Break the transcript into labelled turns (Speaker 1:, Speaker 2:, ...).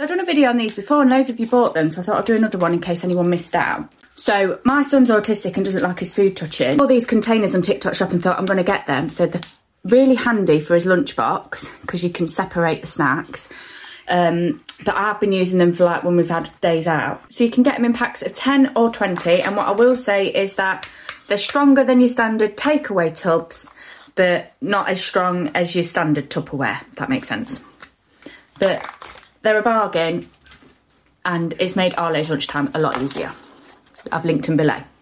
Speaker 1: I've done a video on these before and loads of you bought them, so I thought I'd do another one in case anyone missed out. So my son's autistic and doesn't like his food touching. All these containers on TikTok shop and thought I'm going to get them. So they're really handy for his lunchbox because you can separate the snacks. But I've been using them for like when we've had days out. So you can get them in packs of 10 or 20. And what I will say is that they're stronger than your standard takeaway tubs, but not as strong as your standard Tupperware, if that makes sense. But they're a bargain and it's made Arlo's lunchtime a lot easier. I've linked them below.